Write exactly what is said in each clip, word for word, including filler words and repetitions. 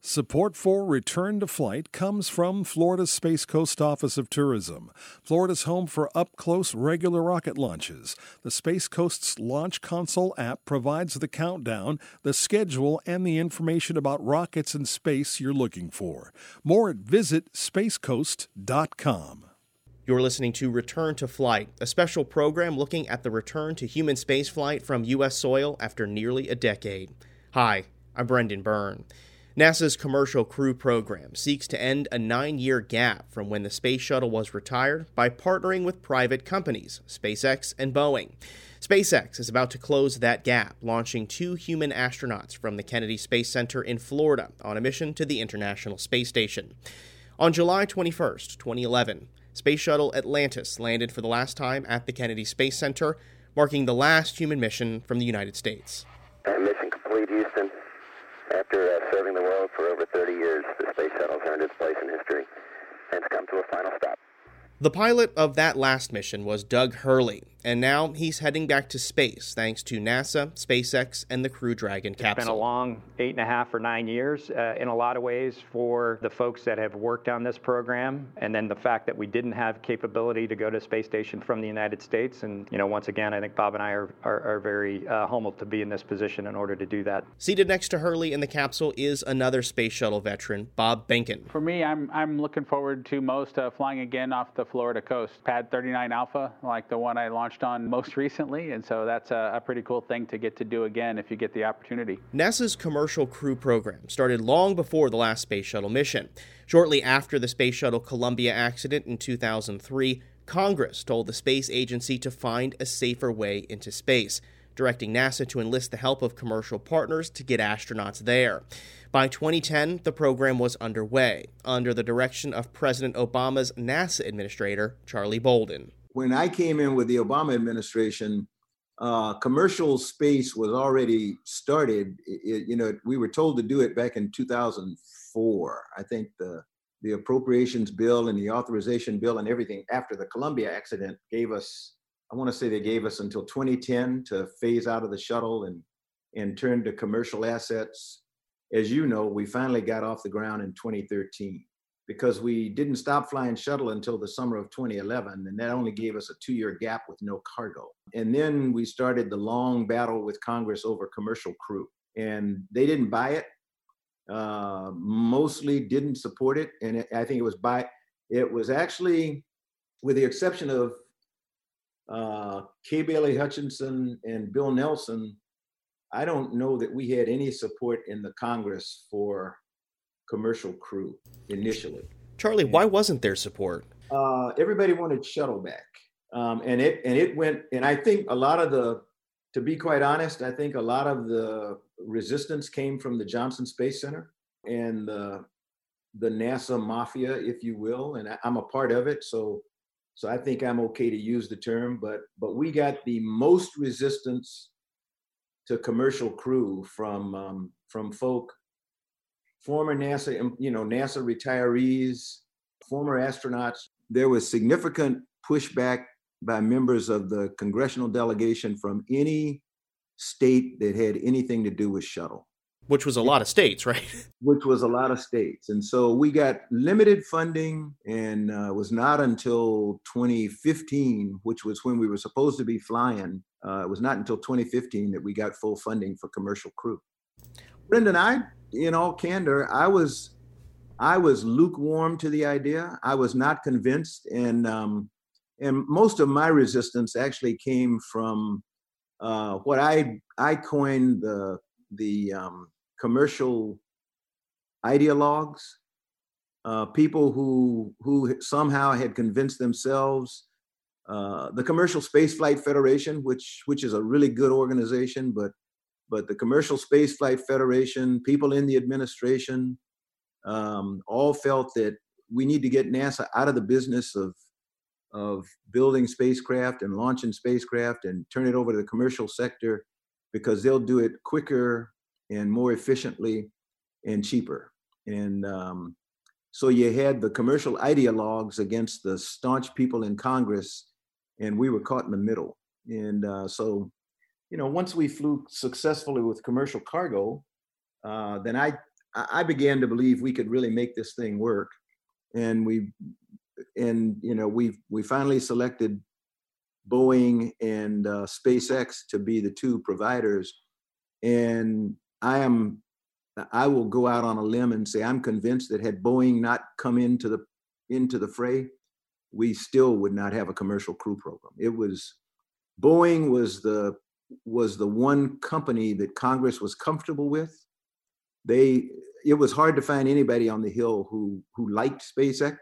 Support for Return to Flight comes from Florida's Space Coast Office of Tourism, Florida's home for up-close regular rocket launches. The Space Coast's Launch Console app provides the countdown, the schedule, and the information about rockets and space you're looking for. More at visit space coast dot com. You're listening to Return to Flight, a special program looking at the return to human spaceflight from U S soil after nearly a decade. Hi, I'm Brendan Byrne. NASA's Commercial Crew Program seeks to end a nine-year gap from when the space shuttle was retired by partnering with private companies, SpaceX and Boeing. SpaceX is about to close that gap, launching two human astronauts from the Kennedy Space Center in Florida on a mission to the International Space Station. On July twenty-first, twenty eleven, Space Shuttle Atlantis landed for the last time at the Kennedy Space Center, marking the last human mission from the United States. Mission complete, Houston. After uh, serving the world for over thirty years, the space shuttle's earned its place in history and it's come to a final stop. The pilot of that last mission was Doug Hurley, and now he's heading back to space thanks to NASA, SpaceX, and the Crew Dragon capsule. It's been a long eight and a half or nine years uh, in a lot of ways for the folks that have worked on this program, and then the fact that we didn't have capability to go to space station from the United States. And, you know, once again, I think Bob and I are, are, are very uh, humbled to be in this position in order to do that. Seated next to Hurley in the capsule is another space shuttle veteran, Bob Behnken. For me, I'm I'm looking forward to most uh, flying again off the Florida coast. Pad thirty-nine Alpha, like the one I launched on most recently, and so that's a, a pretty cool thing to get to do again if you get the opportunity. NASA's Commercial Crew Program started long before the last space shuttle mission. Shortly after the Space Shuttle Columbia accident in two thousand three, Congress told the space agency to find a safer way into space, directing NASA to enlist the help of commercial partners to get astronauts there. By twenty ten, the program was underway, under the direction of President Obama's NASA administrator, Charlie Bolden. When I came in with the Obama administration, uh, commercial space was already started. It, you know, we were told to do it back in two thousand four. I think the the appropriations bill and the authorization bill and everything after the Columbia accident gave us, I want to say they gave us until twenty ten to phase out of the shuttle and, and turn to commercial assets. As you know, we finally got off the ground in twenty thirteen because we didn't stop flying shuttle until the summer of twenty eleven, and that only gave us a two-year gap with no cargo. And then we started the long battle with Congress over commercial crew, and they didn't buy it, uh, mostly didn't support it, and it, I think it was by, it was actually, with the exception of uh, K. Bailey Hutchinson and Bill Nelson, I don't know that we had any support in the Congress for commercial crew initially. Charlie, why wasn't there support? Uh, everybody wanted shuttle back, um, and it and it went. And I think a lot of the, to be quite honest, I think a lot of the resistance came from the Johnson Space Center and the the NASA mafia, if you will. And I, I'm a part of it, so so I think I'm okay to use the term. But but we got the most resistance to commercial crew from um, from folk, former NASA, you know, NASA retirees, former astronauts. There was significant pushback by members of the congressional delegation from any state that had anything to do with shuttle. Which was a lot of states, right? Which was a lot of states. And so we got limited funding, and uh, it was not until twenty fifteen, which was when we were supposed to be flying, uh, it was not until twenty fifteen that we got full funding for commercial crew. Brendan, I, in all candor, I was, I was lukewarm to the idea. I was not convinced, and um, and most of my resistance actually came from uh, what I I coined the the um, commercial ideologues, uh, people who who somehow had convinced themselves. Uh, the Commercial Spaceflight Federation, which which is a really good organization, but but the Commercial Spaceflight Federation, people in the administration, um, all felt that we need to get NASA out of the business of of building spacecraft and launching spacecraft and turn it over to the commercial sector, because they'll do it quicker and more efficiently and cheaper. And um, so you had the commercial ideologues against the staunch people in Congress, and we were caught in the middle. And uh, so, you know, once we flew successfully with commercial cargo, uh, then I I began to believe we could really make this thing work. And we, and, you know, we, we finally selected Boeing and uh, SpaceX to be the two providers. And I am, I will go out on a limb and say, I'm convinced that had Boeing not come into the, into the fray, we still would not have a commercial crew program. It was, Boeing was the, was the one company that Congress was comfortable with. They, it was hard to find anybody on the Hill who, who liked SpaceX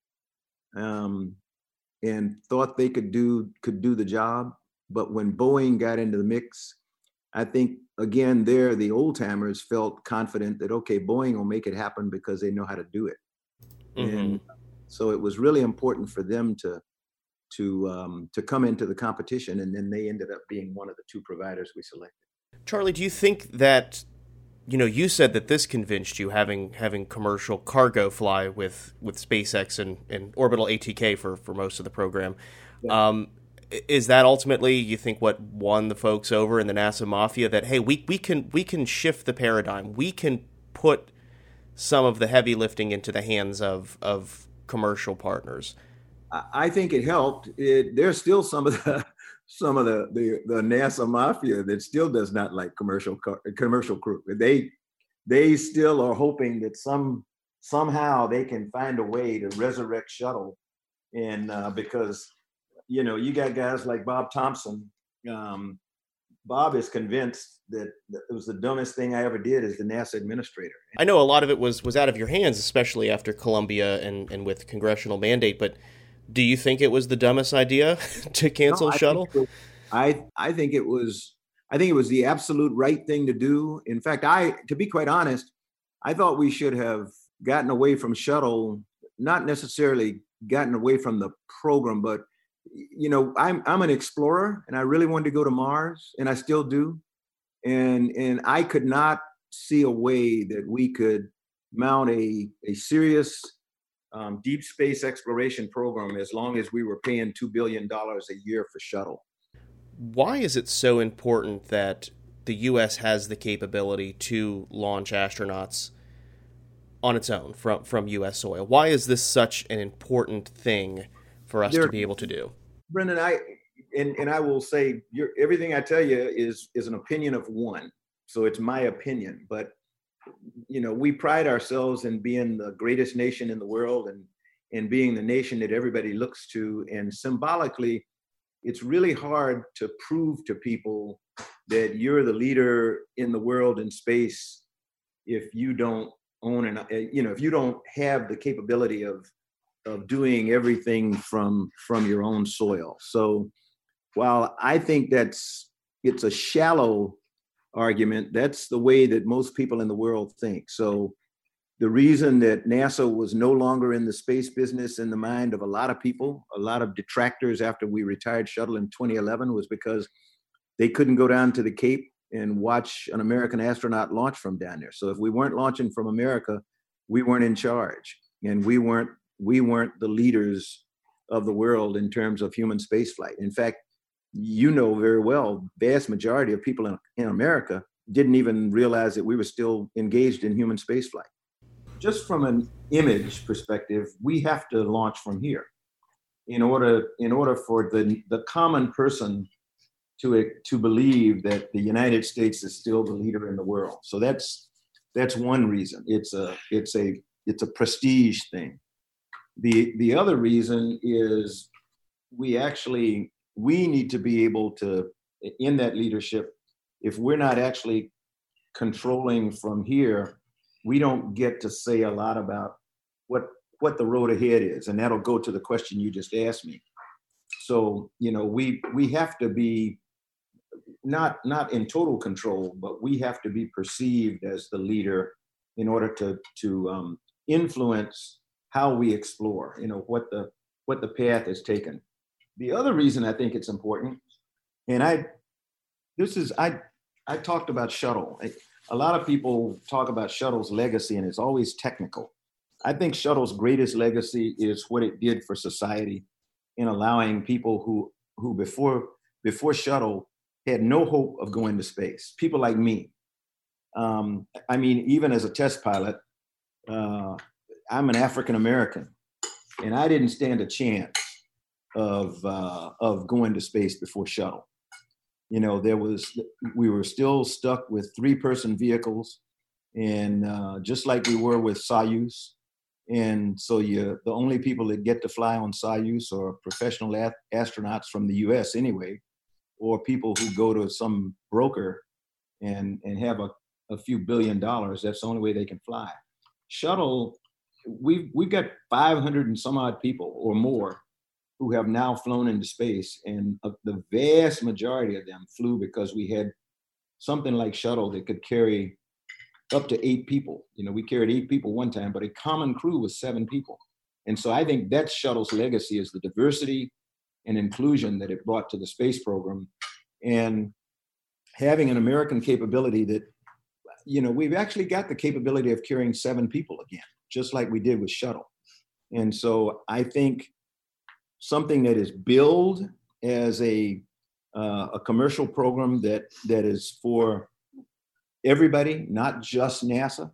um, and thought they could do, could do the job. But when Boeing got into the mix, I think, again, there, the old timers felt confident that, okay, Boeing will make it happen because they know how to do it. Mm-hmm. And so it was really important for them to, to, um, to come into the competition. And then they ended up being one of the two providers we selected. Charlie, do you think that, you know, you said that this convinced you, having having commercial cargo fly with, with SpaceX and, and Orbital A T K for, for most of the program. Yeah. Um, is that ultimately, you think, what won the folks over in the NASA mafia, that, hey, we we can we can shift the paradigm. We can put some of the heavy lifting into the hands of of commercial partners? I think it helped. It, there's still some of the some of the, the the NASA mafia that still does not like commercial commercial crew. They they still are hoping that some somehow they can find a way to resurrect shuttle, and uh, because you know you got guys like Bob Thompson. Um, Bob is convinced that it was the dumbest thing I ever did as the NASA administrator. I know a lot of it was was out of your hands, especially after Columbia and and with congressional mandate, but do you think it was the dumbest idea to cancel no, I shuttle? Think it, I I think it was I think it was the absolute right thing to do. In fact, I to be quite honest, I thought we should have gotten away from shuttle, not necessarily gotten away from the program, but you know, I'm I'm an explorer and I really wanted to go to Mars, and I still do. And and I could not see a way that we could mount a a serious Um, deep space exploration program as long as we were paying two billion dollars a year for shuttle. Why is it so important that the U S has the capability to launch astronauts on its own from, from U S soil? Why is this such an important thing for us there, to be able to do? Brendan, I and, and I will say you're, everything I tell you is is an opinion of one. So it's my opinion, but you know, we pride ourselves in being the greatest nation in the world and, and being the nation that everybody looks to. And symbolically, it's really hard to prove to people that you're the leader in the world in space if you don't own and, you know, if you don't have the capability of, of doing everything from, from your own soil. So while I think that's, it's a shallow argument, that's the way that most people in the world think. So the reason that NASA was no longer in the space business in the mind of a lot of people, a lot of detractors after we retired shuttle in twenty eleven, was because they couldn't go down to the Cape and watch an American astronaut launch from down there. So if we weren't launching from America, we weren't in charge, and we weren't we weren't the leaders of the world in terms of human spaceflight. In fact, you know very well, vast majority of people in, in America didn't even realize that we were still engaged in human spaceflight. Just from an image perspective, we have to launch from here in order in order for the, the common person to, to believe that the United States is still the leader in the world. So that's that's one reason. It's a it's a it's a prestige thing. The the other reason is we actually we need to be able to, in that leadership, if we're not actually controlling from here, we don't get to say a lot about what what the road ahead is. And that'll go to the question you just asked me. So, you know, we we have to be not not in total control, but we have to be perceived as the leader in order to to um, influence how we explore, you know, what the what the path is taken. The other reason I think it's important, and I, this is, I, I talked about shuttle. I, a lot of people talk about shuttle's legacy, and it's always technical. I think shuttle's greatest legacy is what it did for society in allowing people who, who before, before shuttle had no hope of going to space. People like me, Um, I mean, even as a test pilot, uh, I'm an African American, and I didn't stand a chance of uh, of going to space before shuttle. You know, there was we were still stuck with three-person vehicles, and uh, just like we were with Soyuz. And so you, the only people that get to fly on Soyuz are professional a- astronauts from the U S anyway, or people who go to some broker and, and have a, a few billion dollars. That's the only way they can fly. Shuttle, we've, we've got five hundred and some odd people or more who have now flown into space. And uh, the vast majority of them flew because we had something like shuttle that could carry up to eight people. You know, we carried eight people one time, but a common crew was seven people. And so I think that's shuttle's legacy, is the diversity and inclusion that it brought to the space program. And having an American capability that, you know, we've actually got the capability of carrying seven people again, just like we did with shuttle. And so I think something that is billed as a, uh, a commercial program that that is for everybody, not just NASA,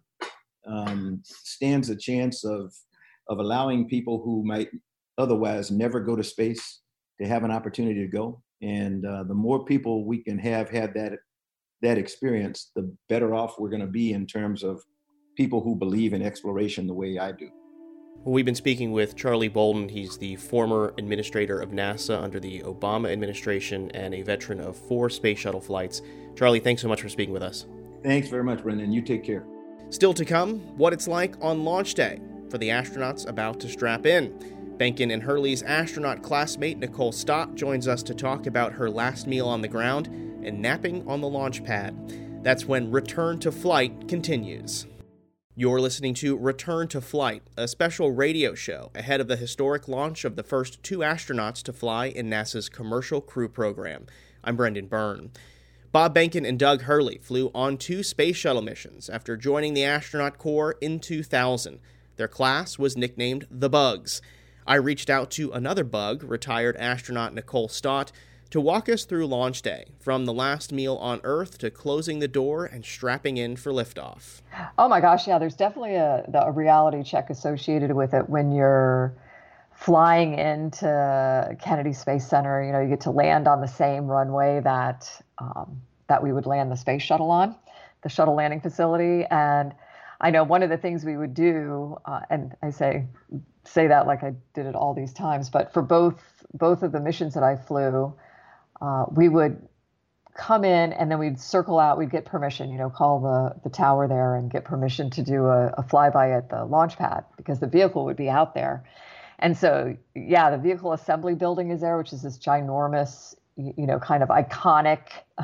um, stands a chance of, of allowing people who might otherwise never go to space to have an opportunity to go. And uh, the more people we can have had that, that experience, the better off we're going to be in terms of people who believe in exploration the way I do. Well, we've been speaking with Charlie Bolden. He's the former administrator of NASA under the Obama administration and a veteran of four space shuttle flights. Charlie, thanks so much for speaking with us. Thanks very much, Brendan. You take care. Still to come, what it's like on launch day for the astronauts about to strap in. Benkin and Hurley's astronaut classmate Nicole Stott joins us to talk about her last meal on the ground and napping on the launch pad. That's when Return to Flight continues. You're listening to Return to Flight, a special radio show ahead of the historic launch of the first two astronauts to fly in NASA's Commercial Crew Program. I'm Brendan Byrne. Bob Behnken and Doug Hurley flew on two space shuttle missions after joining the astronaut corps in two thousand. Their class was nicknamed the Bugs. I reached out to another Bug, retired astronaut Nicole Stott, to walk us through launch day, from the last meal on Earth to closing the door and strapping in for liftoff. Oh my gosh, yeah, there's definitely a, a reality check associated with it when you're flying into Kennedy Space Center. You know, you get to land on the same runway that um, that we would land the space shuttle on, the shuttle landing facility. And I know one of the things we would do, uh, and I say say that like I did it all these times, but for both both of the missions that I flew, uh, we would come in and then we'd circle out. We'd get permission, you know, call the the tower there and get permission to do a, a flyby at the launch pad, because the vehicle would be out there. And so, yeah, the vehicle assembly building is there, which is this ginormous, you know, kind of iconic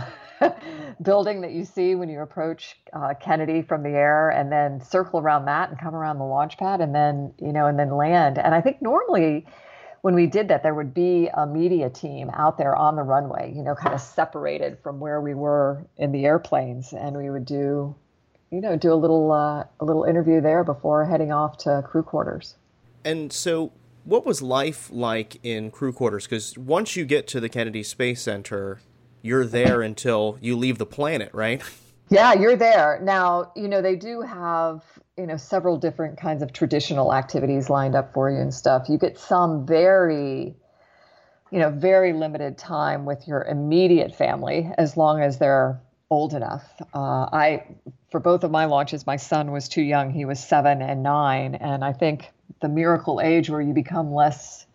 building that you see when you approach uh, Kennedy from the air, and then circle around that and come around the launch pad and then, you know, and then land. And I think normally when we did that, there would be a media team out there on the runway, you know, kind of separated from where we were in the airplanes. And we would do, you know, do a little, uh, a little interview there before heading off to crew quarters. And so what was life like in crew quarters? Because once you get to the Kennedy Space Center, you're there until you leave the planet, right? Yeah, you're there. Now, you know, they do have, you know, several different kinds of traditional activities lined up for you and stuff. You get some very, you know, very limited time with your immediate family, as long as they're old enough. Uh, I, for both of my launches, my son was too young. He was seven and nine. And I think the miracle age where you become less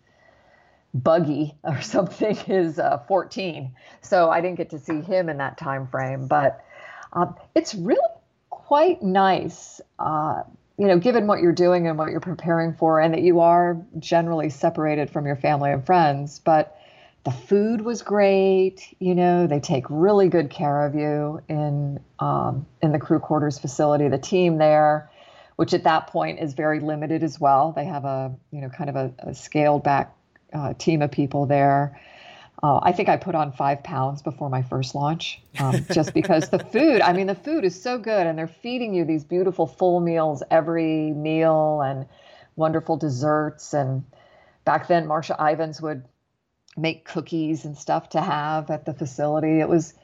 buggy or something is uh, fourteen. So I didn't get to see him in that time frame, but um, it's really quite nice, uh, you know, given what you're doing and what you're preparing for, and that you are generally separated from your family and friends. But the food was great. You know, they take really good care of you in um, in the crew quarters facility. The team there, which at that point is very limited as well. They have a, you know, kind of a, a scaled back uh, team of people there. Uh, I think I put on five pounds before my first launch, um, just because the food, I mean, the food is so good, and they're feeding you these beautiful full meals every meal and wonderful desserts. And back then, Marsha Ivins would make cookies and stuff to have at the facility. It was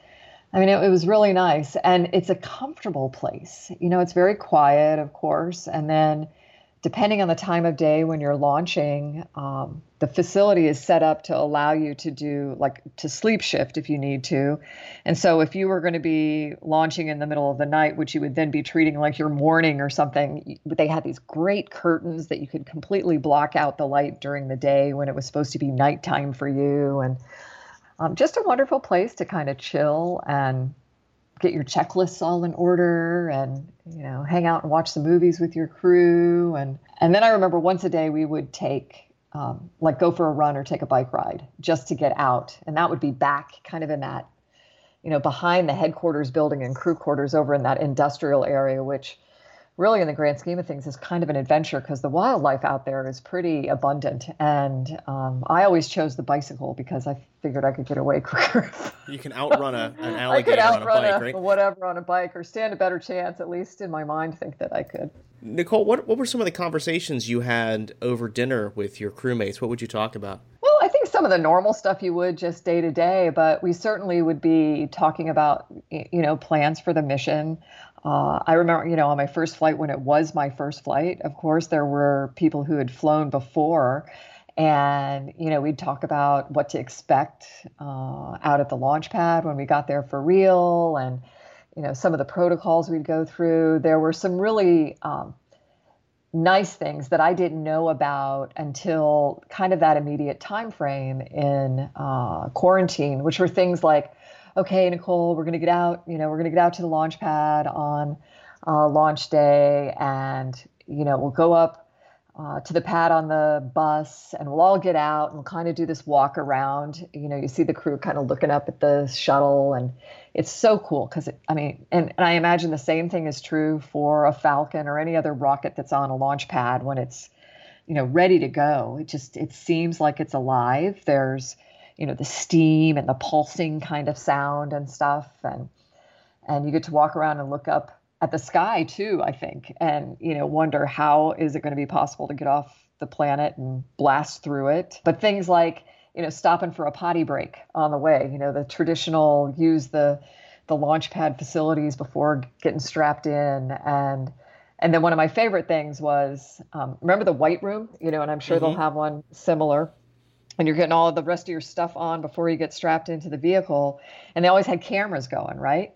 I mean, it, it was really nice, and it's a comfortable place. You know, it's very quiet, of course, and then depending on the time of day when you're launching, um, the facility is set up to allow you to do like to sleep shift if you need to. And so if you were going to be launching in the middle of the night, which you would then be treating like your morning or something, they had these great curtains that you could completely block out the light during the day when it was supposed to be nighttime for you. And um, just a wonderful place to kind of chill and get your checklists all in order and, you know, hang out and watch the movies with your crew. And, and then I remember once a day we would take, um, like go for a run or take a bike ride just to get out. And that would be back kind of in that, you know, behind the headquarters building and crew quarters over in that industrial area, which really in the grand scheme of things is kind of an adventure because the wildlife out there is pretty abundant. And um, I always chose the bicycle because I figured I could get away quicker. You can outrun a, an alligator I could outrun on a bike, a, right? whatever on a bike or stand a better chance, at least in my mind, think that I could. Nicole, what, what were some of the conversations you had over dinner with your crewmates? What would you talk about? Well, I think some of the normal stuff you would just day to day, but we certainly would be talking about, you know, plans for the mission. Uh, I remember, you know, on my first flight, when it was my first flight, of course, there were people who had flown before. And, you know, we'd talk about what to expect uh, out at the launch pad when we got there for real. And, you know, some of the protocols we'd go through. There were some really um, nice things that I didn't know about until kind of that immediate time frame in uh, quarantine, which were things like, okay, Nicole, we're going to get out, you know, we're going to get out to the launch pad on uh, launch day, and, you know, we'll go up uh, to the pad on the bus and we'll all get out and kind of do this walk around. You know, you see the crew kind of looking up at the shuttle, and it's so cool because, I mean, and, and I imagine the same thing is true for a Falcon or any other rocket that's on a launch pad when it's, you know, ready to go. It just, it seems like it's alive. There's, you know, the steam and the pulsing kind of sound and stuff. And, and you get to walk around and look up at the sky too, I think, and, you know, wonder how is it going to be possible to get off the planet and blast through it. But things like, you know, stopping for a potty break on the way, you know, the traditional use the, the launch pad facilities before getting strapped in. And, and then one of my favorite things was, um, remember the white room, you know, and I'm sure mm-hmm. they'll have one similar. And you're getting all of the rest of your stuff on before you get strapped into the vehicle. And they always had cameras going, right?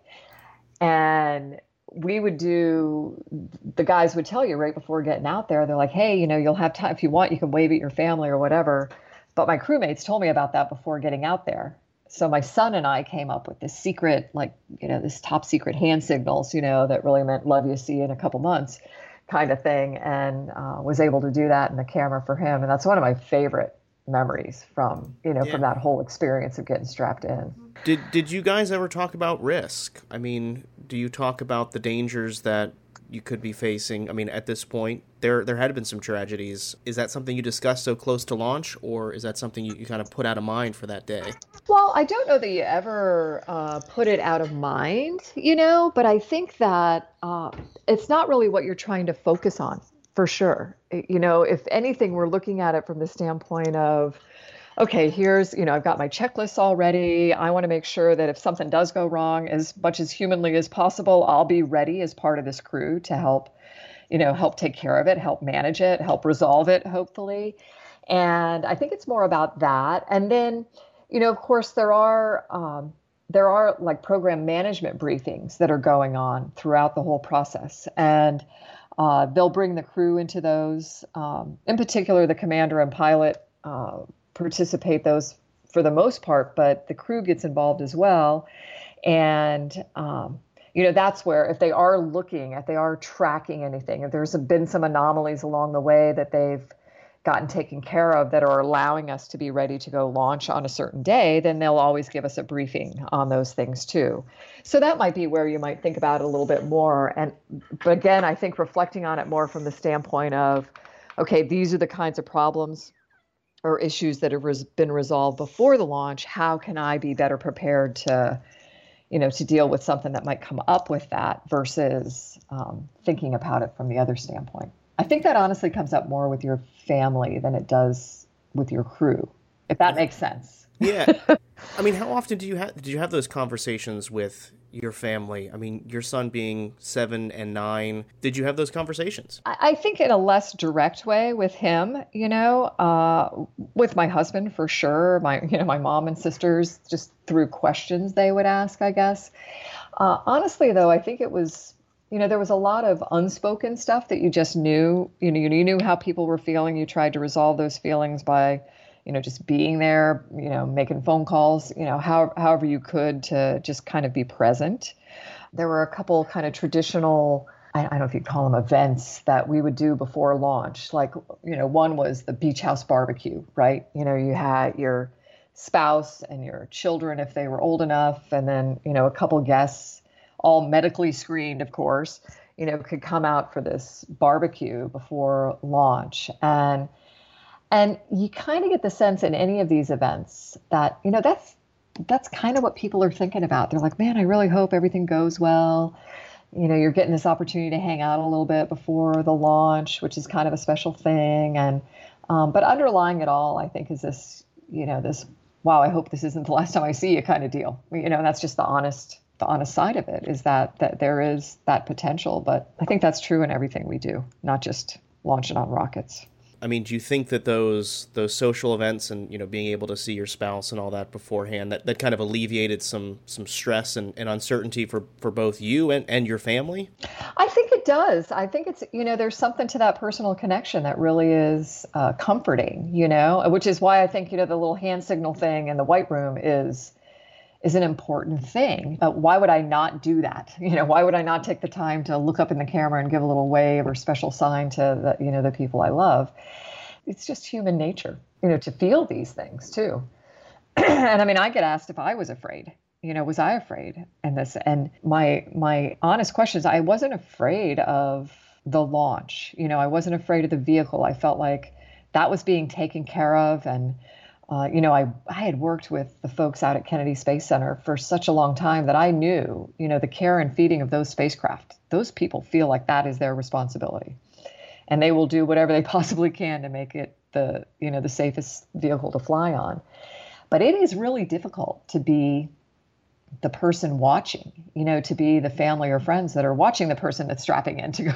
And we would do, the guys would tell you right before getting out there, they're like, hey, you know, you'll have time, if you want, you can wave at your family or whatever. But my crewmates told me about that before getting out there. So my son and I came up with this secret, like, you know, this top secret hand signals, you know, that really meant love you, see you in a couple months kind of thing. And uh, was able to do that in the camera for him. And that's one of my favorite memories from, you know, yeah. from that whole experience of getting strapped in. Did did you guys ever talk about risk? I mean, do you talk about the dangers that you could be facing? I mean, at this point, there there had been some tragedies. Is that something you discussed so close to launch, or is that something you, you kind of put out of mind for that day? Well, I don't know that you ever uh, put it out of mind, you know, but I think that uh, it's not really what you're trying to focus on. For sure. You know, if anything, we're looking at it from the standpoint of, okay, here's, you know, I've got my checklists already. I want to make sure that if something does go wrong, as much as humanly as possible, I'll be ready as part of this crew to help, you know, help take care of it, help manage it, help resolve it, hopefully. And I think it's more about that. And then, you know, of course, there are, um, there are like program management briefings that are going on throughout the whole process. And Uh, they'll bring the crew into those. Um, in particular, the commander and pilot uh, participate those for the most part, but the crew gets involved as well. And, um, you know, that's where if they are looking, if they are tracking anything, if there's been some anomalies along the way that they've gotten taken care of that are allowing us to be ready to go launch on a certain day, then they'll always give us a briefing on those things too. So that might be where you might think about it a little bit more. And but again, I think reflecting on it more from the standpoint of, okay, these are the kinds of problems or issues that have res- been resolved before the launch. How can I be better prepared to, you know, to deal with something that might come up with that versus um, thinking about it from the other standpoint. I think that honestly comes up more with your family than it does with your crew, if that makes sense. Yeah. I mean, how often do you have did you have those conversations with your family? I mean, your son being seven and nine, did you have those conversations? I, I think in a less direct way with him, you know, uh, with my husband for sure. My, you know, my mom and sisters, just through questions they would ask, I guess. Uh, honestly, though, I think it was, you know, there was a lot of unspoken stuff that you just knew. You know, you knew how people were feeling. You tried to resolve those feelings by, you know, just being there, you know, making phone calls, you know, how, however you could to just kind of be present. There were a couple kind of traditional, I, I don't know if you'd call them events that we would do before launch. Like, you know, one was the beach house barbecue, right? You know, you had your spouse and your children if they were old enough, and then, you know, a couple guests, all medically screened, of course, you know, could come out for this barbecue before launch. And And you kind of get the sense in any of these events that, you know, that's that's kind of what people are thinking about. They're like, man, I really hope everything goes well. You know, you're getting this opportunity to hang out a little bit before the launch, which is kind of a special thing. And um, but underlying it all, I think, is this, you know, this, wow, I hope this isn't the last time I see you kind of deal. You know, and that's just the honest, the honest side of it, is that that there is that potential. But I think that's true in everything we do, not just launching on rockets. I mean, do you think that those those social events and, you know, being able to see your spouse and all that beforehand, that, that kind of alleviated some some stress and, and uncertainty for, for both you and, and your family? I think it does. I think it's, you know, there's something to that personal connection that really is uh, comforting, you know, which is why I think, you know, the little hand signal thing in the white room is is an important thing. But why would I not do that? You know, why would I not take the time to look up in the camera and give a little wave or special sign to the, you know, the people I love? It's just human nature, you know, to feel these things too. And I mean, I get asked if I was afraid, you know, was I afraid? And this, and my, my honest question is, I wasn't afraid of the launch. You know, I wasn't afraid of the vehicle. I felt like that was being taken care of. And Uh, you know, I, I had worked with the folks out at Kennedy Space Center for such a long time that I knew, you know, the care and feeding of those spacecraft, those people feel like that is their responsibility. And they will do whatever they possibly can to make it the, you know, the safest vehicle to fly on. But it is really difficult to be the person watching, you know, to be the family or friends that are watching the person that's strapping in to go,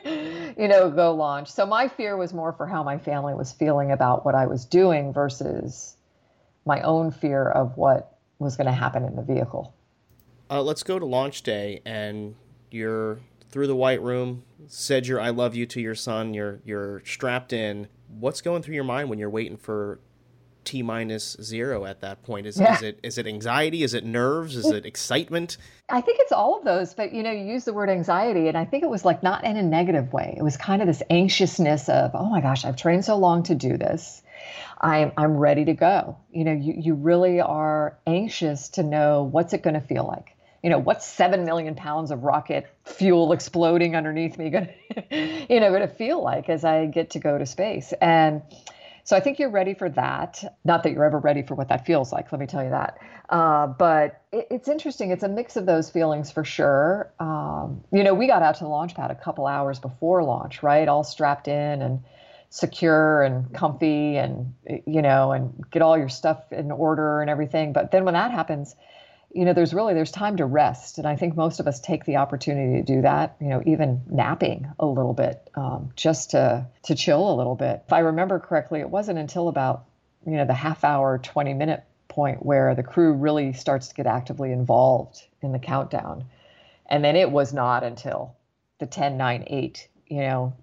you know, go launch. So my fear was more for how my family was feeling about what I was doing versus my own fear of what was going to happen in the vehicle. Uh, let's go to launch day, and you're through the white room, said your I love you to your son, you're you're strapped in. What's going through your mind when you're waiting for T minus zero at that point? Is, Yeah. is it is it anxiety? Is it nerves? Is it excitement? I think it's all of those, but you know, you use the word anxiety, and I think it was like not in a negative way. It was kind of this anxiousness of, oh my gosh, I've trained so long to do this. I'm I'm ready to go. You know, you, you really are anxious to know what's it going to feel like. You know, what's seven million pounds of rocket fuel exploding underneath me going to, you know, going to feel like as I get to go to space. And so I think you're ready for that. Not that you're ever ready for what that feels like, let me tell you that. Uh, but it, it's interesting. It's a mix of those feelings for sure. Um, you know, we got out to the launch pad a couple hours before launch, right? All strapped in and secure and comfy and, you know, and get all your stuff in order and everything. But then when that happens, you know, there's really, there's time to rest. And I think most of us take the opportunity to do that, you know, even napping a little bit, um, just to, to chill a little bit. If I remember correctly, it wasn't until about, you know, the half hour, twenty minute point where the crew really starts to get actively involved in the countdown. And then it was not until the ten, nine, eight, you know,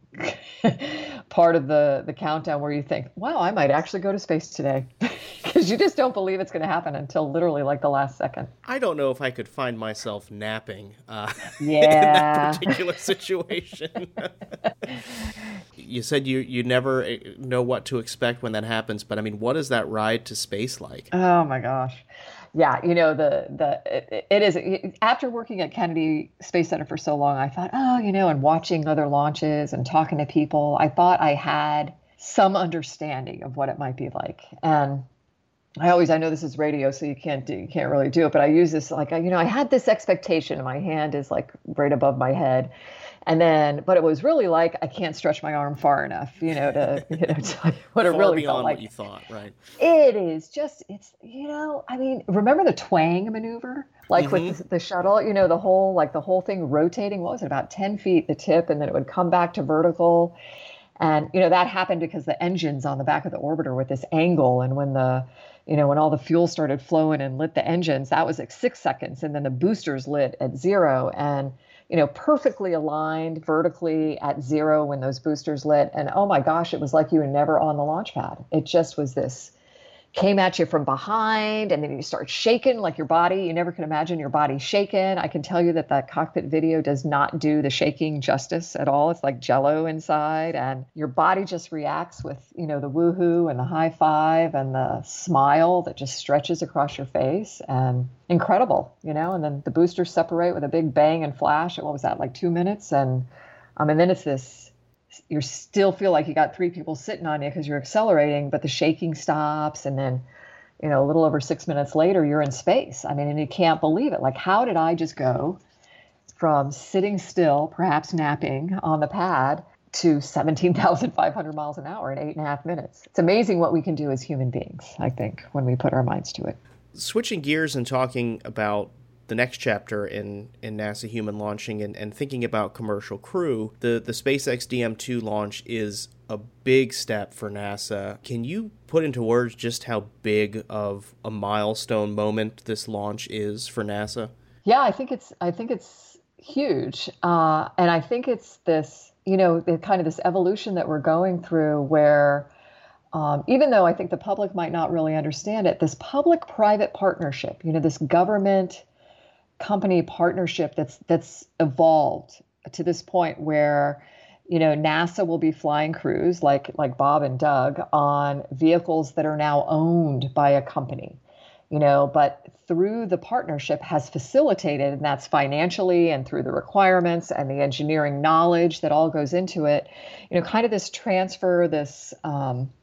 part of the, the countdown where you think, wow, I might actually go to space today. Because you just don't believe it's going to happen until literally like the last second. I don't know if I could find myself napping uh, Yeah. in that particular situation. You said you, you never know what to expect when that happens, but I mean, what is that ride to space like? Oh my gosh. Yeah, you know, the the it, it is, after working at Kennedy Space Center for so long, I thought, oh, you know, and watching other launches and talking to people, I thought I had some understanding of what it might be like. And I always, I know this is radio, so you can't do, you can't really do it, but I use this like, you know, I had this expectation, and my hand is like right above my head. And then, but it was really like, I can't stretch my arm far enough, you know, to, you know, tell you what it Far really beyond felt like. what you thought, right? It is just, it's, you know, I mean, remember the twang maneuver? Like Mm-hmm. with the, the shuttle, you know, the whole, like the whole thing rotating, what was it, about ten feet, the tip, and then it would come back to vertical. And, you know, that happened because the engine's on the back of the orbiter with this angle. And when the, you know, when all the fuel started flowing and lit the engines, that was like six seconds. And then the boosters lit at zero and, you know, perfectly aligned vertically at zero when those boosters lit. And oh my gosh, it was like you were never on the launch pad. It just was this, came at you from behind, and then you start shaking like your body. You never could imagine your body shaking. I can tell you that that cockpit video does not do the shaking justice at all. It's like jello inside, and your body just reacts with, you know, the woohoo and the high five and the smile that just stretches across your face, and incredible, you know, and then the boosters separate with a big bang and flash. What was that, like two minutes? And, um, and then it's this, you still feel like you got three people sitting on you because you're accelerating, but the shaking stops. And then, you know, a little over six minutes later, you're in space. I mean, and you can't believe it. Like, how did I just go from sitting still, perhaps napping on the pad, to seventeen thousand five hundred miles an hour in eight and a half minutes? It's amazing what we can do as human beings, I think, when we put our minds to it. Switching gears and talking about the next chapter in, in NASA human launching and, and thinking about commercial crew, the, the SpaceX D M two launch is a big step for NASA. Can you put into words just how big of a milestone moment this launch is for NASA? Yeah, I think it's I think it's huge. Uh, and I think it's this, you know, the kind of this evolution that we're going through where Um, even though I think the public might not really understand it, this public-private partnership, you know, this government company partnership that's that's evolved to this point where, you know, NASA will be flying crews like like Bob and Doug on vehicles that are now owned by a company, you know, but through the partnership has facilitated, and that's financially and through the requirements and the engineering knowledge that all goes into it, you know, kind of this transfer, this, um,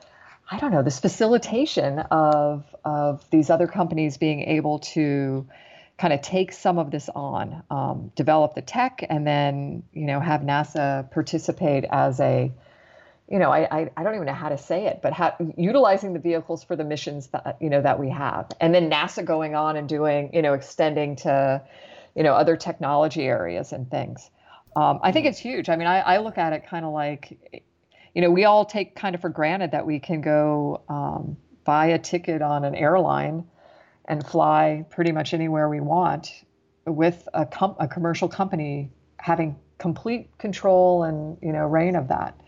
I don't know, this facilitation of of these other companies being able to kind of take some of this on, um, develop the tech, and then, you know, have NASA participate as a, you know, I, I, I don't even know how to say it, but how, utilizing the vehicles for the missions that, you know, that we have. And then NASA going on and doing, you know, extending to, you know, other technology areas and things. Um, I think it's huge. I mean, I, I look at it kind of like, you know, we all take kind of for granted that we can go um, buy a ticket on an airline and fly pretty much anywhere we want with a, com- a commercial company having complete control and, you know, reign of that.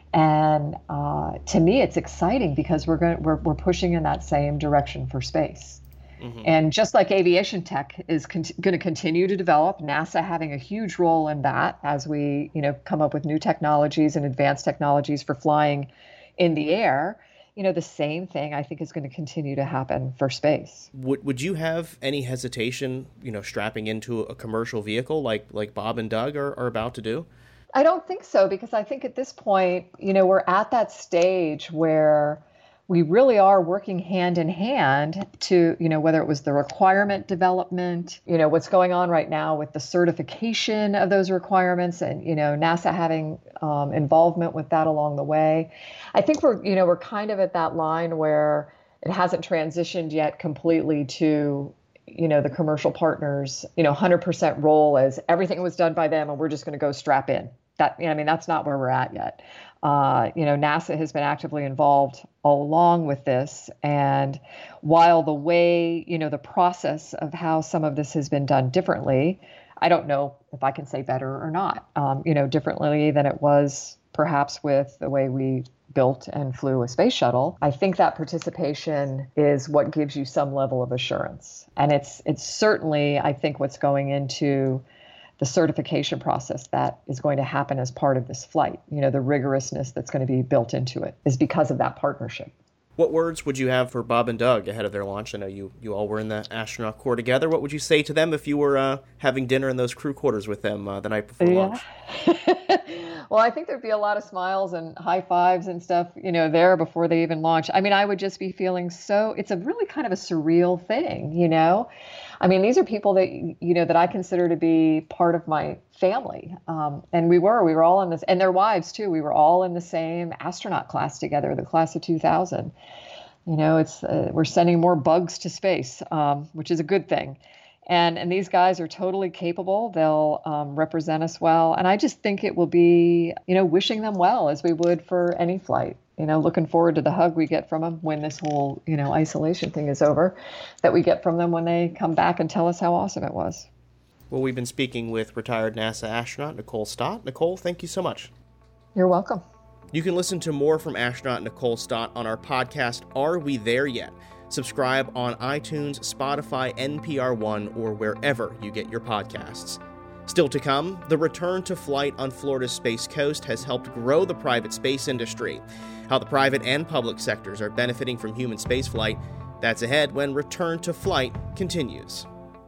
And uh, to me, it's exciting because we're going we're we're pushing in that same direction for space. Mm-hmm. And just like aviation tech is con- going to continue to develop, NASA having a huge role in that as we, you know, come up with new technologies and advanced technologies for flying in the air. You know, the same thing I think is going to continue to happen for space. Would would you have any hesitation, you know, strapping into a commercial vehicle like like Bob and Doug are, are about to do? I don't think so, because I think at this point, you know, we're at that stage where we really are working hand in hand to, you know, whether it was the requirement development, you know, what's going on right now with the certification of those requirements and, you know, NASA having um, involvement with that along the way. I think we're, you know, we're kind of at that line where it hasn't transitioned yet completely to, you know, the commercial partners, you know, one hundred percent role as everything was done by them and we're just going to go strap in. That, you know, I mean, that's not where we're at yet. Uh, you know, NASA has been actively involved all along with this. And while the way, you know, the process of how some of this has been done differently, I don't know if I can say better or not, um, you know, differently than it was perhaps with the way we built and flew a space shuttle. I think that participation is what gives you some level of assurance. And it's it's certainly, I think, what's going into the certification process that is going to happen as part of this flight. You know, the rigorousness that's going to be built into it is because of that partnership. What words would you have for Bob and Doug ahead of their launch? I know you, you all were in the astronaut corps together. What would you say to them if you were uh, having dinner in those crew quarters with them uh, the night before yeah. launch? Well, I think there'd be a lot of smiles and high fives and stuff, you know, there before they even launch. I mean, I would just be feeling so, it's a really kind of a surreal thing, you know? I mean, these are people that, you know, that I consider to be part of my family. Um, and we were, we were all in this, and their wives too. We were all in the same astronaut class together, the class of two thousand. You know, it's, uh, we're sending more bugs to space, um, which is a good thing. And and these guys are totally capable. They'll um, represent us well. And I just think it will be, you know, wishing them well as we would for any flight. You know, looking forward to the hug we get from them when this whole, you know, isolation thing is over, that we get from them when they come back and tell us how awesome it was. Well, we've been speaking with retired NASA astronaut Nicole Stott. Nicole, thank you so much. You're welcome. You can listen to more from astronaut Nicole Stott on our podcast, Are We There Yet? Subscribe on iTunes, Spotify, N P R One, or wherever you get your podcasts. Still to come, the return to flight on Florida's Space Coast has helped grow the private space industry. How the private and public sectors are benefiting from human spaceflight, that's ahead when Return to Flight continues.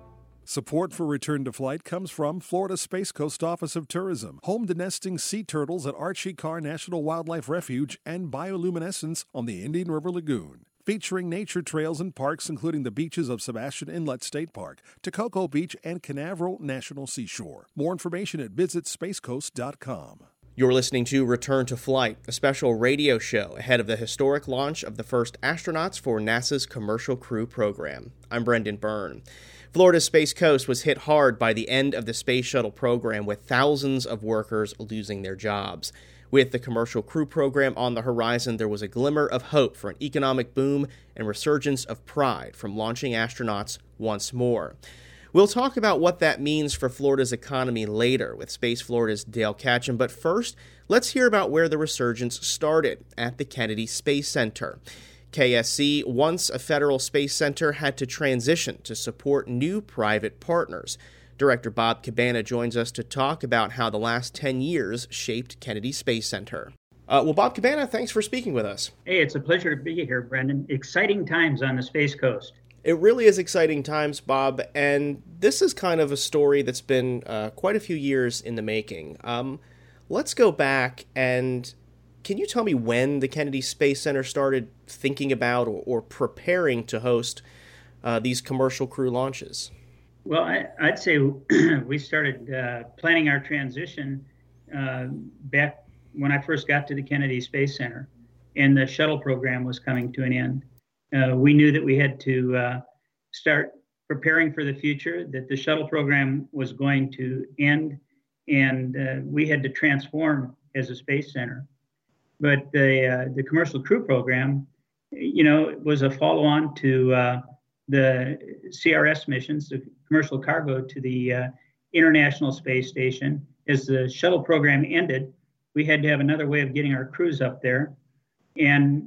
Support for Return to Flight comes from Florida Space Coast Office of Tourism, home to nesting sea turtles at Archie Carr National Wildlife Refuge, and bioluminescence on the Indian River Lagoon. Featuring nature trails and parks including the beaches of Sebastian Inlet State Park, Toccoco Beach, and Canaveral National Seashore. More information at visit space coast dot com. You're listening to Return to Flight, a special radio show ahead of the historic launch of the first astronauts for NASA's Commercial Crew program. I'm Brendan Byrne. Florida's Space Coast was hit hard by the end of the Space Shuttle program, with thousands of workers losing their jobs. With the Commercial Crew program on the horizon, there was a glimmer of hope for an economic boom and resurgence of pride from launching astronauts once more. We'll talk about what that means for Florida's economy later with Space Florida's Dale Catcham, but first, let's hear about where the resurgence started, at the Kennedy Space Center. K S C, once a federal space center, had to transition to support new private partners. Director Bob Cabana joins us to talk about how the last ten years shaped Kennedy Space Center. Uh, well, Bob Cabana, thanks for speaking with us. Hey, it's a pleasure to be here, Brendan. Exciting times on the Space Coast. It really is exciting times, Bob, and this is kind of a story that's been uh, quite a few years in the making. Um, let's go back, and can you tell me when the Kennedy Space Center started thinking about or, or preparing to host uh, these Commercial Crew launches? Well, I, I'd say we started uh, planning our transition uh, back when I first got to the Kennedy Space Center, and the shuttle program was coming to an end. Uh, we knew that we had to uh, start preparing for the future, that the shuttle program was going to end, and uh, we had to transform as a space center. But the uh, the Commercial Crew program, you know, was a follow-on to uh, the C R S missions, the commercial cargo to the uh, International Space Station. As the shuttle program ended, we had to have another way of getting our crews up there. And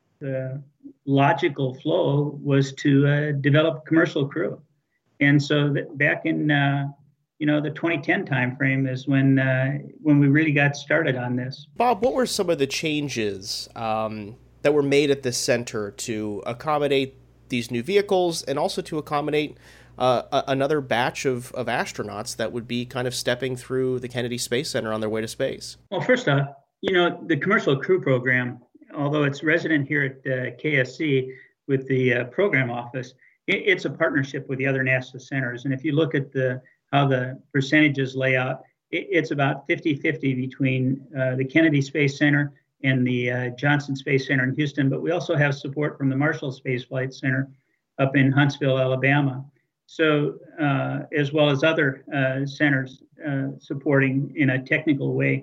the logical flow was to uh, develop Commercial Crew. And so that back in, uh, you know, the twenty ten timeframe is when uh, when we really got started on this. Bob, what were some of the changes um, that were made at this center to accommodate these new vehicles and also to accommodate uh, a- another batch of, of astronauts that would be kind of stepping through the Kennedy Space Center on their way to space? Well, first off, you know, the Commercial Crew program, although it's resident here at uh, K S C with the uh, program office, it, it's a partnership with the other NASA centers. And if you look at the how the percentages lay out, it, it's about fifty-fifty between uh, the Kennedy Space Center and the uh, Johnson Space Center in Houston. But we also have support from the Marshall Space Flight Center up in Huntsville, Alabama. So uh, as well as other uh, centers uh, supporting in a technical way.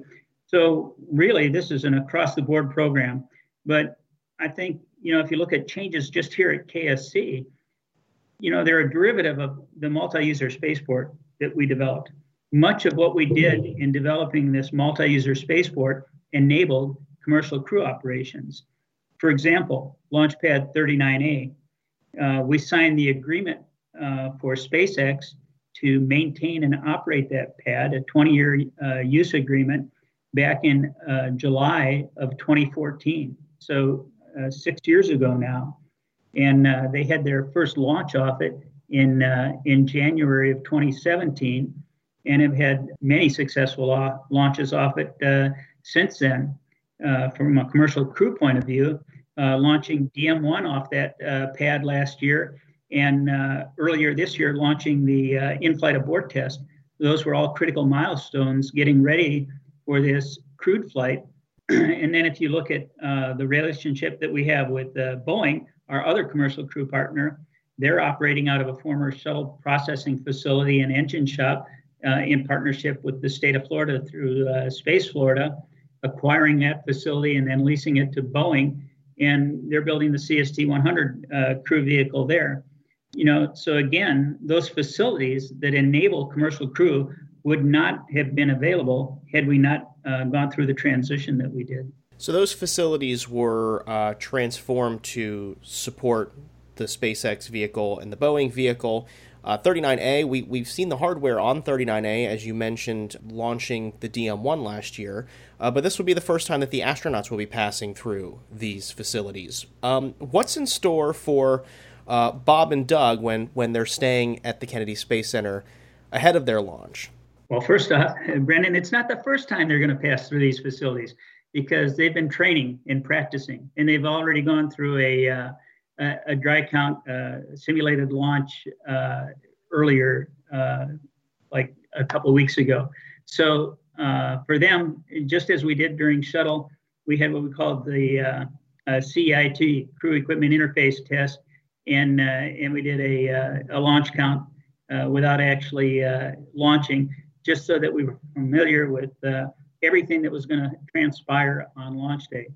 So really, this is an across-the-board program. But I think, you know, if you look at changes just here at K S C, you know, they're a derivative of the multi-user spaceport that we developed. Much of what we did in developing this multi-user spaceport enabled Commercial Crew operations. For example, Launch Pad thirty-nine A, uh, we signed the agreement uh, for SpaceX to maintain and operate that pad, a twenty-year uh, use agreement, back in uh, July of twenty fourteen. So uh, six years ago now. And uh, they had their first launch off it in uh, in January of twenty seventeen. and have had many successful uh, launches off it uh, since then. Uh, from a commercial crew point of view, uh, launching D M one off that uh, pad last year, and uh, earlier this year launching the uh, in-flight abort test. Those were all critical milestones getting ready for this crewed flight. And then if you look at uh, the relationship that we have with uh, Boeing, our other commercial crew partner, they're operating out of a former shuttle processing facility and engine shop uh, in partnership with the state of Florida through uh, Space Florida, acquiring that facility and then leasing it to Boeing. And they're building the C S T one hundred uh, crew vehicle there. You know, so again, those facilities that enable commercial crew would not have been available had we not uh, gone through the transition that we did. So those facilities were uh, transformed to support the SpaceX vehicle and the Boeing vehicle. Uh, thirty-nine A, we, we've seen the hardware on thirty-nine A, as you mentioned, launching the D M one last year, uh, but this would be the first time that the astronauts will be passing through these facilities. Um, what's in store for uh, Bob and Doug when, when they're staying at the Kennedy Space Center ahead of their launch? Well, first off, Brendan, it's not the first time they're going to pass through these facilities, because they've been training and practicing, and they've already gone through a uh, a, a dry count uh, simulated launch uh, earlier, uh, like a couple of weeks ago. So uh, for them, just as we did during shuttle, we had what we called the uh, uh, C I T, Crew Equipment Interface Test, and uh, and we did a uh, a launch count uh, without actually uh, launching, just so that we were familiar with uh, everything that was going to transpire on launch day.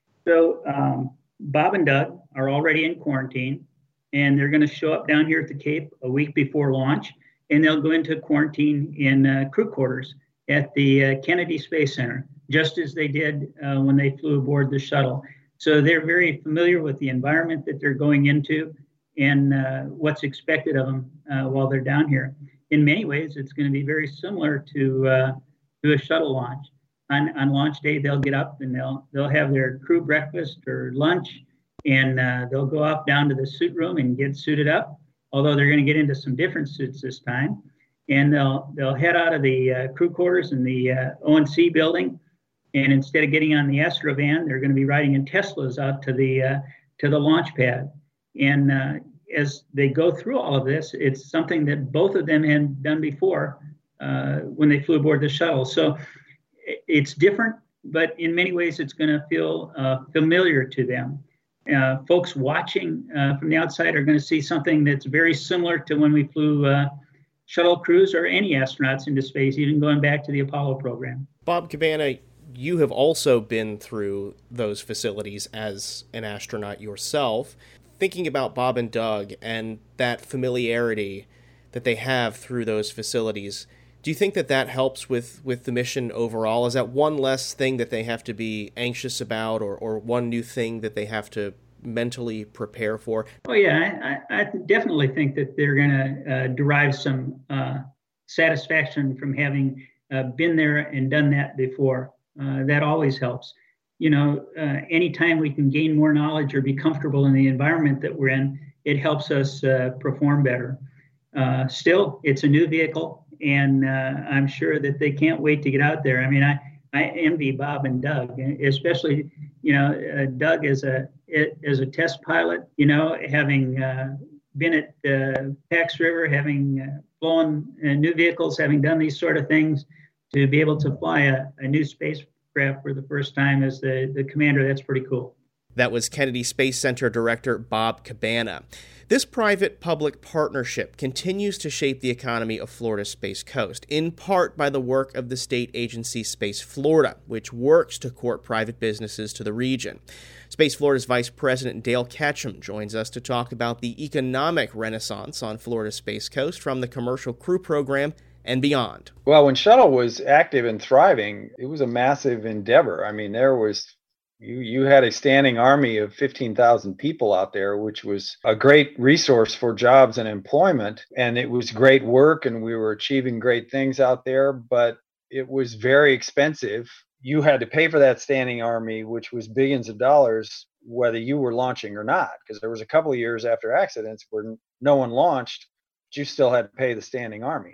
So um, Bob and Doug are already in quarantine, and they're going to show up down here at the Cape a week before launch, and they'll go into quarantine in uh, crew quarters at the uh, Kennedy Space Center, just as they did uh, when they flew aboard the shuttle. So they're very familiar with the environment that they're going into and uh, what's expected of them uh, while they're down here. In many ways, it's going to be very similar to uh, to a shuttle launch. On, on launch day, they'll get up and they'll they'll have their crew breakfast or lunch, and uh, they'll go off down to the suit room and get suited up. Although they're going to get into some different suits this time, and they'll they'll head out of the uh, crew quarters in the uh, O N C building, and instead of getting on the Astrovan, they're going to be riding in Teslas out to the uh, to the launch pad. And uh, as they go through all of this, it's something that both of them had done before uh, when they flew aboard the shuttle. So it's different, but in many ways it's going to feel uh, familiar to them. Uh, folks watching uh, from the outside are going to see something that's very similar to when we flew uh, shuttle crews or any astronauts into space, even going back to the Apollo program. Bob Cabana, you have also been through those facilities as an astronaut yourself. Thinking about Bob and Doug and that familiarity that they have through those facilities, do you think that that helps with, with the mission overall? Is that one less thing that they have to be anxious about, or, or one new thing that they have to mentally prepare for? Oh, yeah, I, I definitely think that they're going to uh, derive some uh, satisfaction from having uh, been there and done that before. Uh, that always helps. You know, uh, anytime we can gain more knowledge or be comfortable in the environment that we're in, it helps us uh, perform better. Uh, still, it's a new vehicle, and uh, I'm sure that they can't wait to get out there. I mean, I, I envy Bob and Doug, especially, you know, uh, Doug as a as a test pilot, you know, having uh, been at uh, Pax River, having uh, flown uh, new vehicles, having done these sort of things, to be able to fly a, a new spacecraft for the first time as the, the commander, that's pretty cool. That was Kennedy Space Center Director Bob Cabana. This private-public partnership continues to shape the economy of Florida's Space Coast, in part by the work of the state agency Space Florida, which works to court private businesses to the region. Space Florida's Vice President Dale Ketchum joins us to talk about the economic renaissance on Florida's Space Coast from the Commercial Crew Program and beyond. Well, when Shuttle was active and thriving, it was a massive endeavor. I mean, there was You you had a standing army of fifteen thousand people out there, which was a great resource for jobs and employment. And it was great work, and we were achieving great things out there, but it was very expensive. You had to pay for that standing army, which was billions of dollars, whether you were launching or not, because there was a couple of years after accidents where no one launched, but you still had to pay the standing army.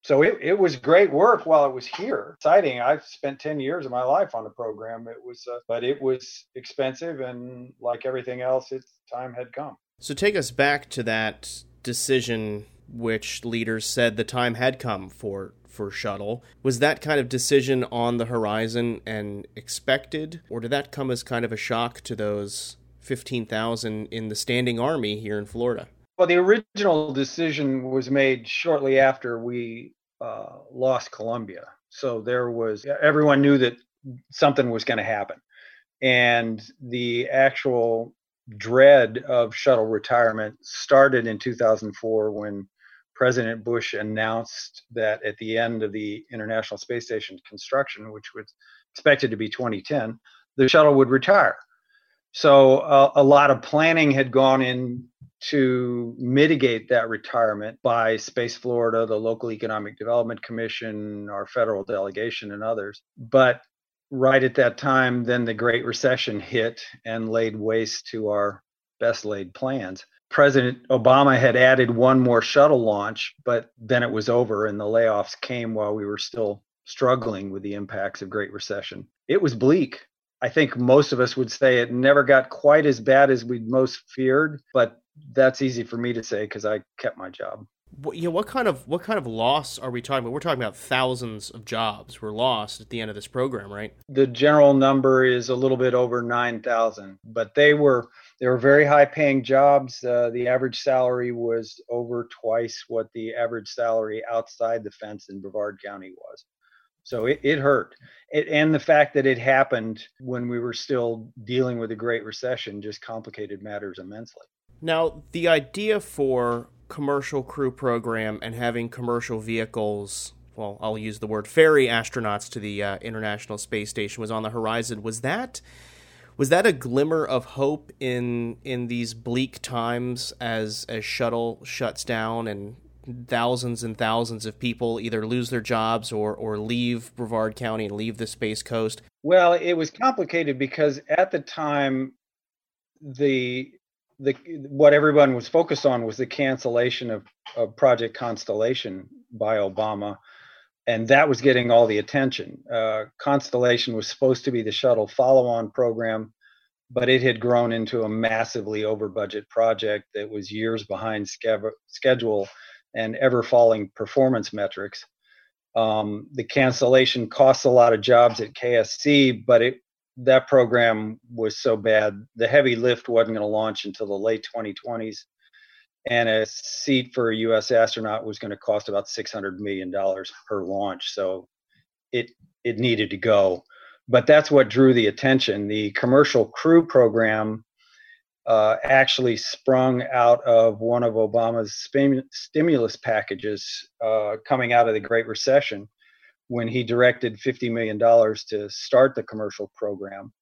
so it, it was great work while it was here. Exciting. I've spent ten years of my life on the program. It was, uh, but it was expensive, and like everything else, its time had come. So take us back to that decision, which leaders said the time had come for for shuttle. Was that kind of decision on the horizon and expected, or did that come as kind of a shock to those fifteen thousand in the standing army here in Florida? Well, the original decision was made shortly after we uh, lost Columbia. So there was, everyone knew that something was going to happen. And the actual dread of shuttle retirement started in two thousand four when President Bush announced that at the end of the International Space Station construction, which was expected to be twenty ten, the shuttle would retire. So uh, a lot of planning had gone in to mitigate that retirement by Space Florida, the local Economic Development Commission, our federal delegation, and others. But right at that time, then the Great Recession hit and laid waste to our best laid plans. President Obama had added one more shuttle launch, but then it was over, and the layoffs came while we were still struggling with the impacts of Great Recession. It was bleak. I think most of us would say it never got quite as bad as we'd most feared, but that's easy for me to say because I kept my job. What, you know, what kind of what kind of loss are we talking about? We're talking about thousands of jobs were lost at the end of this program, right? The general number is a little bit over nine thousand, but they were they were very high-paying jobs. Uh, the average salary was over twice what the average salary outside the fence in Brevard County was. So it, it hurt. It, and the fact that it happened when we were still dealing with the Great Recession just complicated matters immensely. Now, the idea for commercial crew program and having commercial vehicles, well, I'll use the word ferry astronauts to the uh, International Space Station was on the horizon. Was that was that a glimmer of hope in in these bleak times as as shuttle shuts down and thousands and thousands of people either lose their jobs or or leave Brevard County and leave the Space Coast? Well, it was complicated because at the time, the the what everyone was focused on was the cancellation of, of Project Constellation by Obama, and that was getting all the attention. Uh, Constellation was supposed to be the shuttle follow-on program, but it had grown into a massively over-budget project that was years behind skev- schedule and ever-falling performance metrics. Um, the cancellation costs a lot of jobs at K S C, but it that program was so bad, the heavy lift wasn't going to launch until the late twenty twenties, and a seat for a U S astronaut was going to cost about six hundred million dollars per launch, so it it needed to go. But that's what drew the attention. The commercial crew program uh, actually sprung out of one of Obama's stim- stimulus packages uh, coming out of the Great Recession, when he directed fifty million dollars to start the commercial program,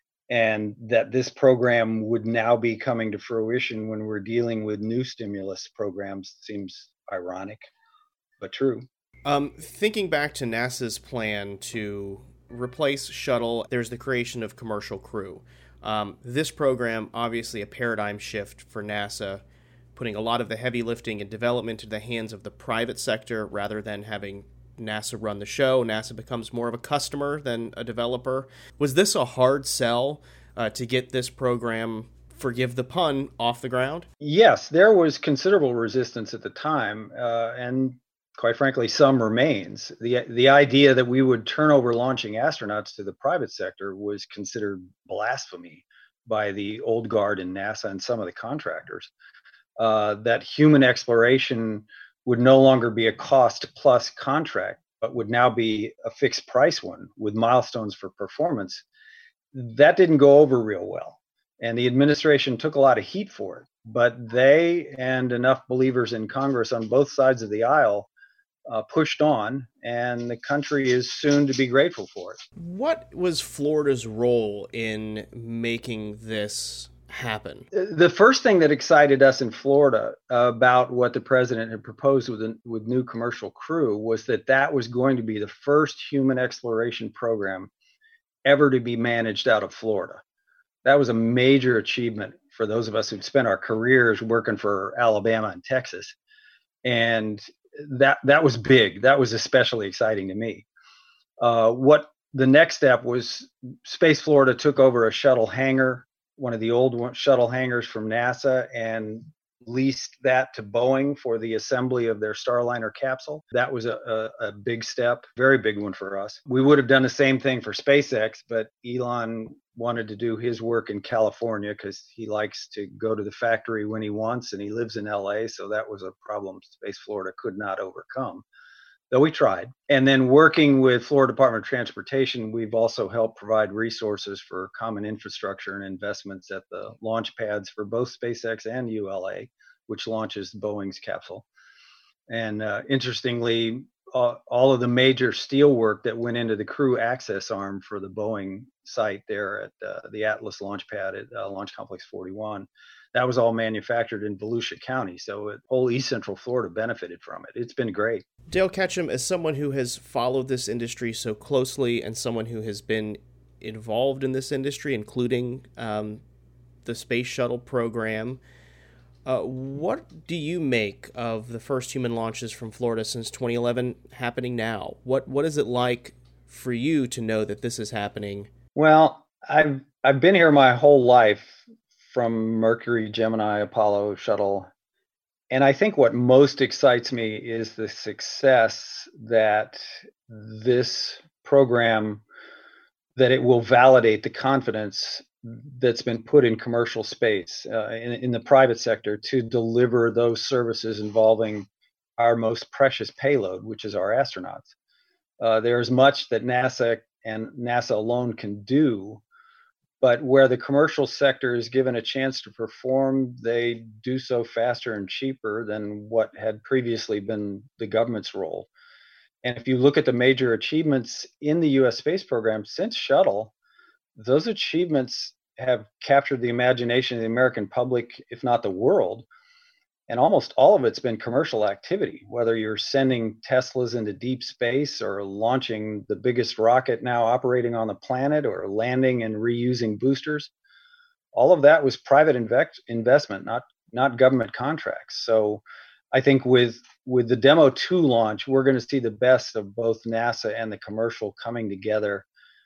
and that this program would now be coming to fruition when we're dealing with new stimulus programs seems ironic, but true. Um, thinking back to NASA's plan to replace shuttle, there's the creation of commercial crew. Um, this program, obviously a paradigm shift for NASA, putting a lot of the heavy lifting and development into the hands of the private sector rather than having NASA run the show. NASA becomes more of a customer than a developer. Was this a hard sell uh, to get this program, forgive the pun, off the ground? Yes, there was considerable resistance at the time, uh, and quite frankly, some remains. The the idea that we would turn over launching astronauts to the private sector was considered blasphemy by the old guard in NASA and some of the contractors. Uh, that human exploration would no longer be a cost plus contract, but would now be a fixed price one with milestones for performance. That didn't go over real well. And the administration took a lot of heat for it, but they and enough believers in Congress on both sides of the aisle uh, pushed on, and the country is soon to be grateful for it. What was Florida's role in making this happen? The first thing that excited us in Florida about what the president had proposed with a, with new commercial crew was that that was going to be the first human exploration program ever to be managed out of Florida. That was a major achievement for those of us who'd spent our careers working for Alabama and Texas. And that that was big. That was especially exciting to me. Uh, what the next step was, Space Florida took over a shuttle hangar, one of the old one, shuttle hangars from NASA, and leased that to Boeing for the assembly of their Starliner capsule. That was a, a, a big step, very big one for us. We would have done the same thing for SpaceX, but Elon wanted to do his work in California because he likes to go to the factory when he wants, and he lives in L A, so that was a problem Space Florida could not overcome, though we tried. And then working with Florida Department of Transportation, we've also helped provide resources for common infrastructure and investments at the launch pads for both SpaceX and U L A, which launches Boeing's capsule. And uh, interestingly, uh, all of the major steel work that went into the crew access arm for the Boeing site there at uh, the Atlas launch pad at uh, Launch Complex forty-one, that was all manufactured in Volusia County. So it, whole East Central Florida benefited from it. It's been great. Dale Ketchum, as someone who has followed this industry so closely and someone who has been involved in this industry, including um, the Space Shuttle program, uh, what do you make of the first human launches from Florida since twenty eleven happening now? What What is it like for you to know that this is happening? Well, I've I've been here my whole life, from Mercury, Gemini, Apollo, shuttle. And I think what most excites me is the success that this program, that it will validate the confidence that's been put in commercial space, uh, in, in the private sector, to deliver those services involving our most precious payload, which is our astronauts. Uh, there's much that NASA and NASA alone can do, but where the commercial sector is given a chance to perform, they do so faster and cheaper than what had previously been the government's role. And if you look at the major achievements in the U S space program since Shuttle, those achievements have captured the imagination of the American public, if not the world. And almost all of it's been commercial activity, whether you're sending Teslas into deep space or launching the biggest rocket now operating on the planet or landing and reusing boosters. All of that was private invest- investment, not not government contracts. So I think with with the Demo two launch, we're going to see the best of both NASA and the commercial coming together.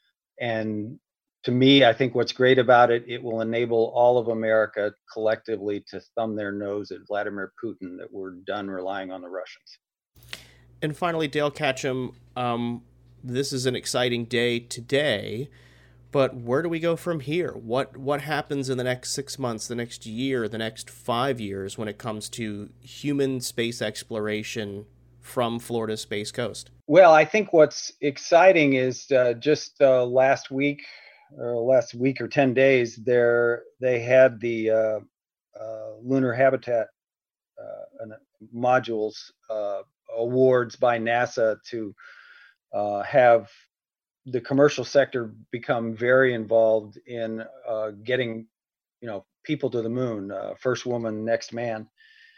And to me, I think what's great about it, it will enable all of America collectively to thumb their nose at Vladimir Putin that we're done relying on the Russians. And finally, Dale Ketchum, um, this is an exciting day today, but where do we go from here? What what happens in the next six months, the next year, the next five years when it comes to human space exploration from Florida's Space Coast? Well, I think what's exciting is uh, just uh, last week, or last week or ten days, there they had the uh, uh, Lunar Habitat uh, modules uh, awards by NASA to uh, have the commercial sector become very involved in uh, getting, you know, people to the moon, uh, first woman, next man.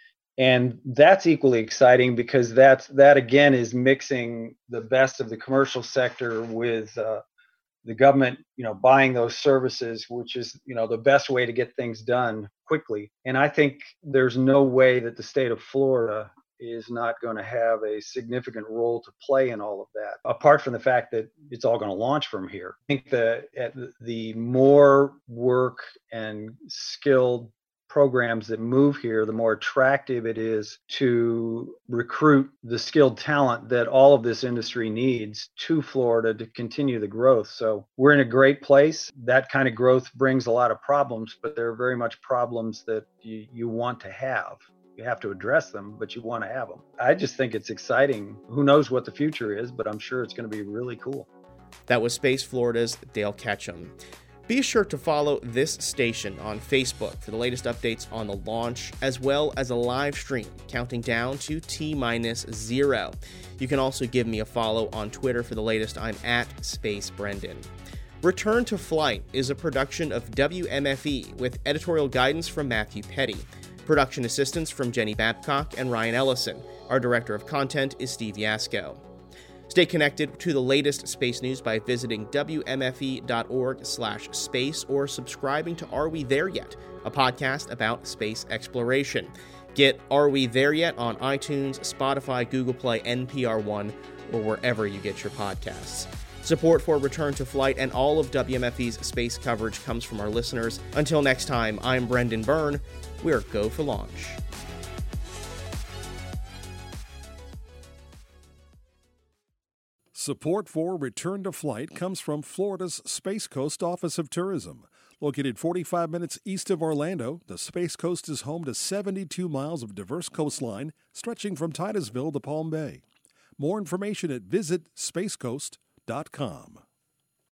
And that's equally exciting because that's, that again is mixing the best of the commercial sector with uh, the government, you know, buying those services, which is, you know, the best way to get things done quickly. And I think there's no way that the state of Florida is not going to have a significant role to play in all of that, apart from the fact that it's all going to launch from here. I think that the more work and skilled programs that move here, the more attractive it is to recruit the skilled talent that all of this industry needs to Florida to continue the growth. So we're in a great place. That kind of growth brings a lot of problems, but they're very much problems that you, you want to have. You have to address them, but you want to have them. I just think it's exciting. Who knows what the future is, but I'm sure it's going to be really cool. That was Space Florida's Dale Ketchum. Be sure to follow this station on Facebook for the latest updates on the launch, as well as a live stream counting down to T minus zero. You can also give me a follow on Twitter for the latest. I'm at Space Brendan. Return to Flight is a production of W M F E with editorial guidance from Matthew Petty. Production assistance from Jenny Babcock and Ryan Ellison. Our director of content is Steve Yasko. Stay connected to the latest space news by visiting W M F E dot org slash space or subscribing to Are We There Yet?, a podcast about space exploration. Get Are We There Yet on iTunes, Spotify, Google Play, N P R One, or wherever you get your podcasts. Support for Return to Flight and all of W M F E's space coverage comes from our listeners. Until next time, I'm Brendan Byrne. We're Go for Launch. Support for Return to Flight comes from Florida's Space Coast Office of Tourism. Located forty-five minutes east of Orlando, the Space Coast is home to seventy-two miles of diverse coastline stretching from Titusville to Palm Bay. More information at visit space coast dot com.